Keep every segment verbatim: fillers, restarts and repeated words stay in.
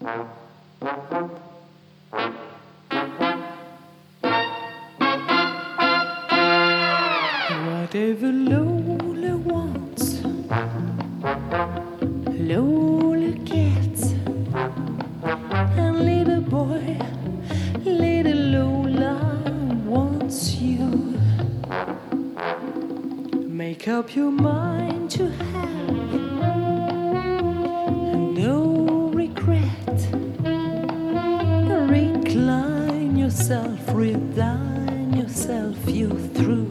Whatever Lola wants, Lola gets. And little boy, little Lola wants you. Make up your mind to have no regret. Recline yourself, resign yourself, you're through.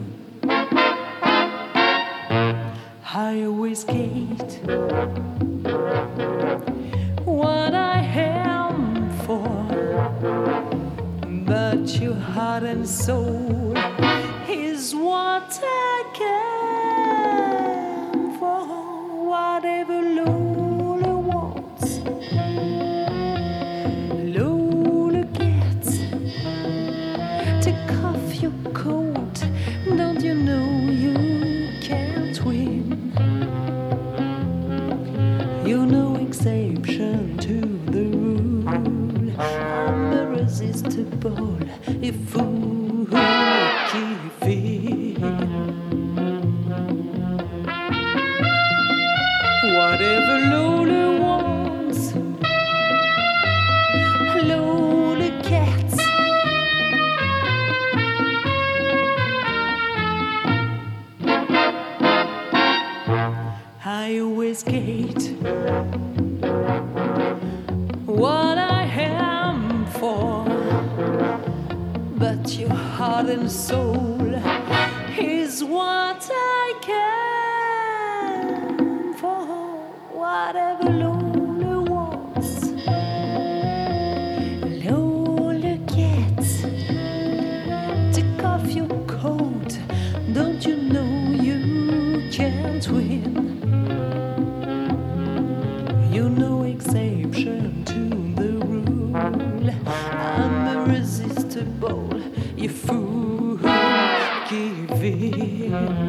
Highway skate, what I am for, but your heart and soul is what I came for. Whatever Lola wants, Lola gets. Take off your coat, don't you know you can't win? You're no exception to the rule. I'm irresistible if you give in. Whatever Lola wants, Lola gets. Highway skate, what I am for, but your heart and soul is what I came for. Whatever Lola wants, Lola gets. Take off your coat, don't you know you can't win? You're no exception to the rule. I'm irresistible, you fool, give in.